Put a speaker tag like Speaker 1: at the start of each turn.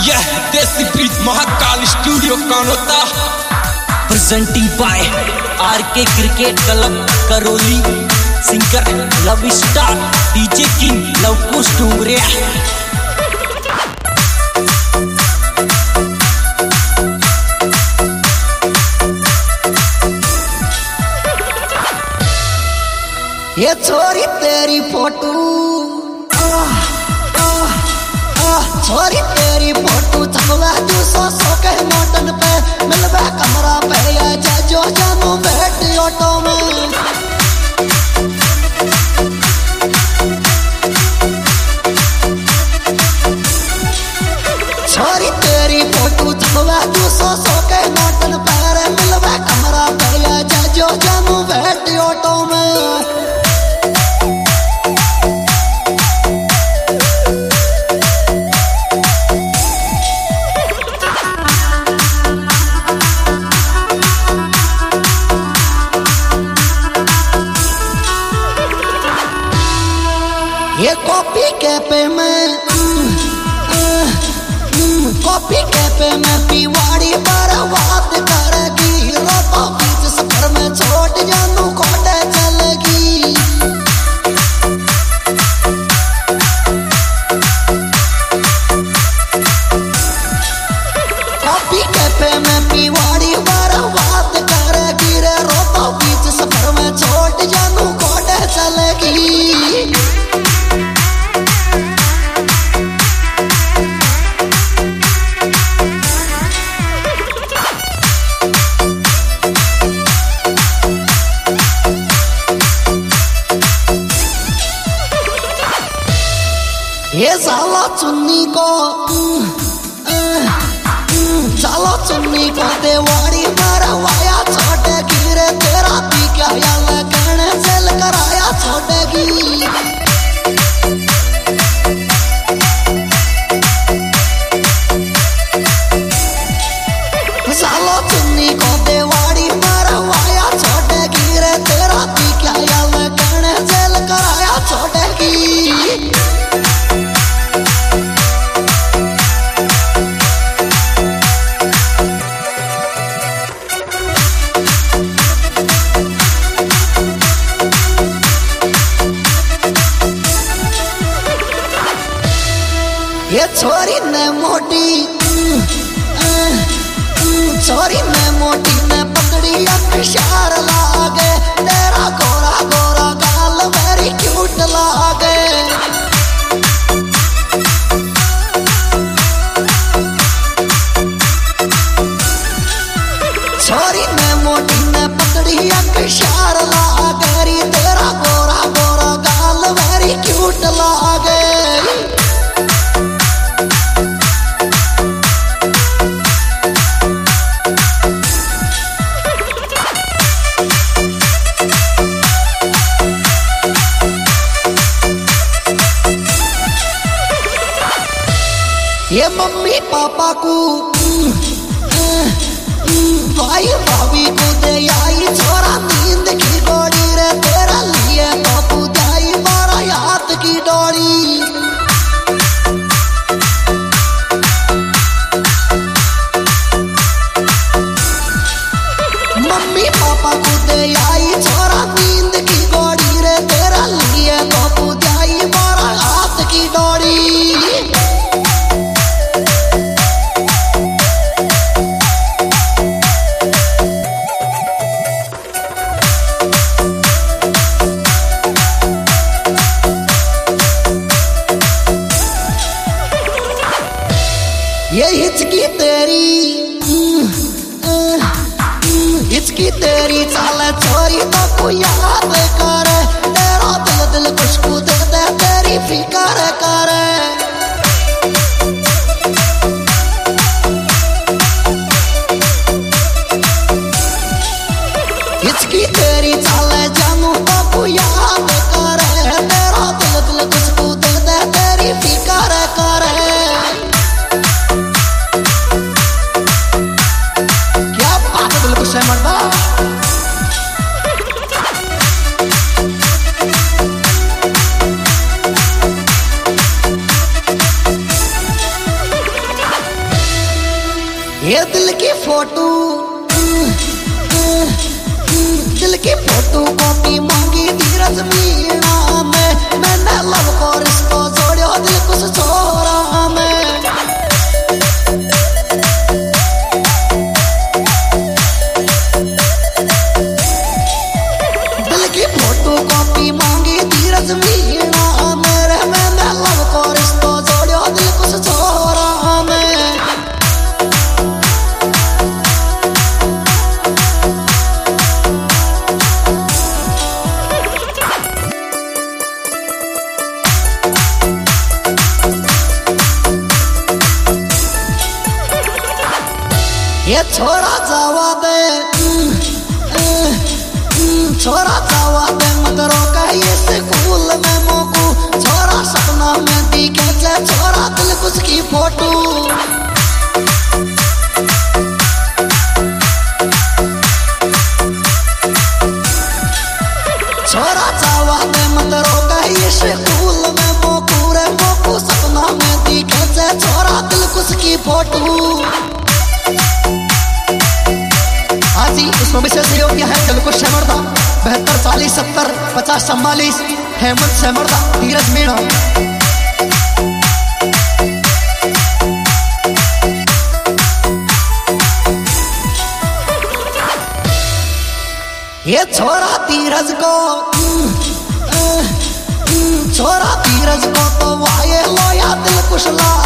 Speaker 1: यह desi Brij Mahakal studio Kanota
Speaker 2: presenting by RK cricket club Karauli, singer love star DJ king Luvkush Dungariya.
Speaker 3: ये छोरी तेरी फोटो छोरी तेरी फोटो छपवा 200 के नोटन पे मिलवा कमरा पे या जो जानू बैठ ऑटो में। छोरी तेरी फोटो छपवा 200 के नोटन पे मिलवा कमरा पे या जो जानू बैठ ऑटो में। ये कॉपी कैफे में कॉपी कैफे में पीवाड़ी पर बात करेगी, रोतो बीच सफर में छोड़ जानू कोटे चलेगी। कॉपी कैफे में पीवाड़ी पर बात करेगी रे, रोतो बीच सफर में छोड़ जानू कोटे चलेगी। ये साला चुन्नी को साला चुन्नी को देवाड़ी मरवाया छोटेगी रे, तेरा पी क्या याल कहने सेल कराया छोटेगी। साला चुन्नी को देवाड़ी मरवाया छोटेगी रे, तेरा पी क्या याल कहने सेल कराया छोटेगी। ये छोरी ने मोटी छोरी ने मोटी ने पकड़ी अक्षार लागे, तेरा गोरा गोरा गाल वेरी क्यूट लागे। छोरी ने मोटी ने पकड़ी अक्षार लागे, तेरा गोरा गोरा गाल वेरी क्यूट लागे। ये मम्मी पापा को भाई भाभी को दे आई छोरा नींद की गोड़ी रे, तेरा लिए बापू जाई मारा हाथ की डोरी। मम्मी पापा को दे आई छोरा नींद की गोड़ी रे, तेरा लिए बापू जाई मारा हाथ की डोरी। ये हिचकी तेरी चाले छोरी तो कोई याद करे, तेरा दिल दिल खुशबू दे दे तेरी फिकर करे। हिचकी तेरी चाले जानू तो कोई याद करे, तेरा दिल दिल खुशबू दे दे तेरी फिकर करे। मरदा ये दिल की फोटो कॉपी मांगी धीरज मीणा में, मैंने लव को रिश्तो जोड़ो दिल कुछ छोरा में। दिल की फोटो कॉपी मांगी धीरज मीणा मेरे, मैंने लव को रिश्तो जोड़ो दिल कुछ छोरा में। ये छोरा जावा दे, छोरा जावा दे मत रोका ये स्कूल में मोकू। छोरा सपना में दिखे जे छोरा दिल कुछ की फोटो। छोरा जावा दे मत रोका ये स्कूल में मोकू रे मोकू। सपना में दिखे जे छोरा दिल कुछ की फोटो। आज ही इसमें विशेष सहयोग किया है दिलकुश सेमरदा 72 40 70 50 44 हेमंत सेमरदा धीरज मीणा। ये छोरा धीरज को तो वाये लोया दिलकुश ला